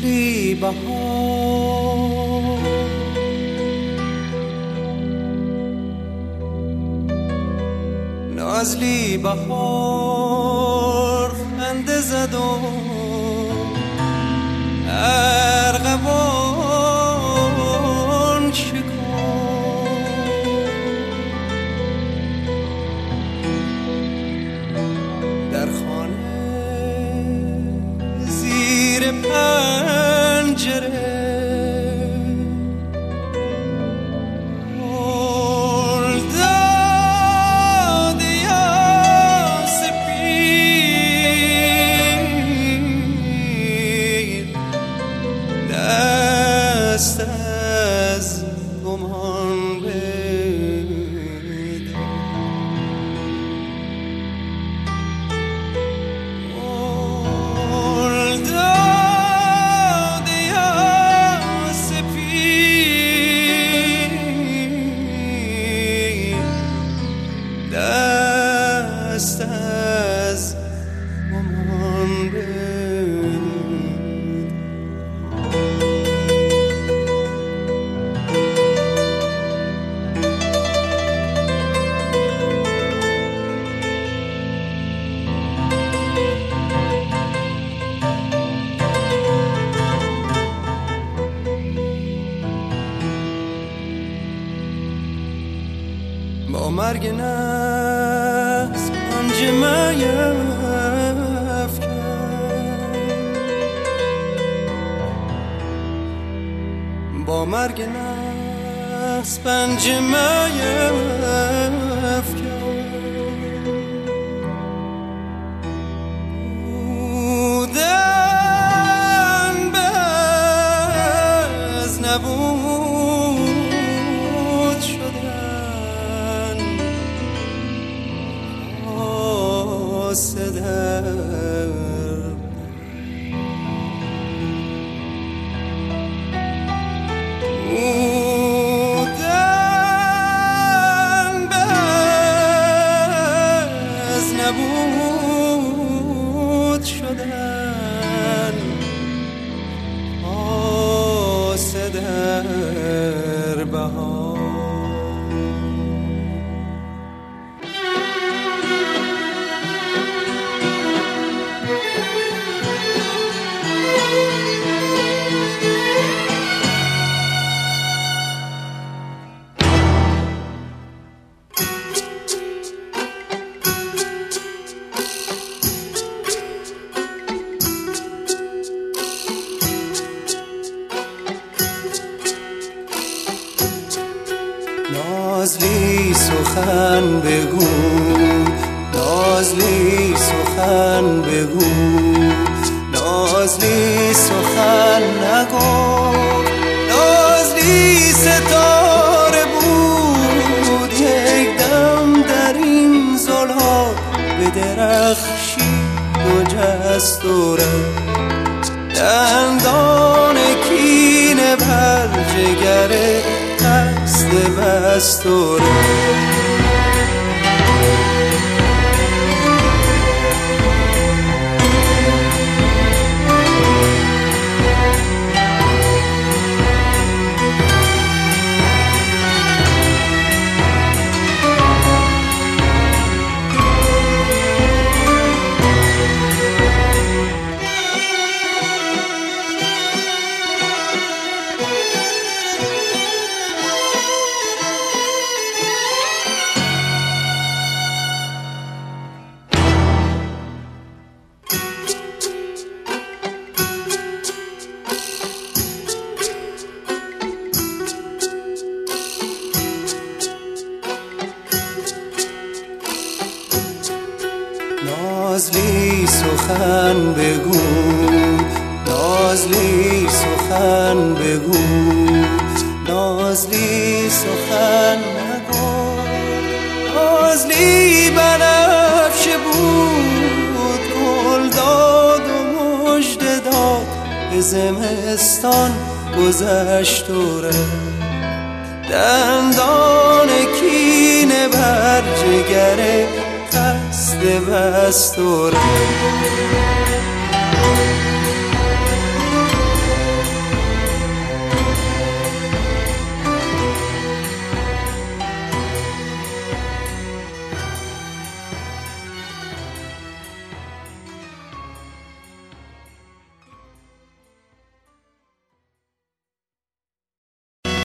نازلی بهار نازلی بهار خنده زد و ارغوان شکفت در خانه زیر پنجره دست از گمان بدار داد یا سپید دست از گمان بدار با مرگ نفس پنجه افکن با مرگ نفس پنجه افکن بودن به از نبود شدن در بودن به از نبود شدن آسه در بهار نازلی سخن بگو نازلی سخن بگو نازلی سخن نگو نازلی ستاره بود یک دم در این زلها به درخشید و جستوره دندان کینه بر جگره دست بستوره نازلی سخن بگو نازلی سخن بگو نازلی سخن نگو نازلی بنفشه بود گل داد و مژده داد به زمستان گذشت و دندان کینه بر جگره قصد بستوره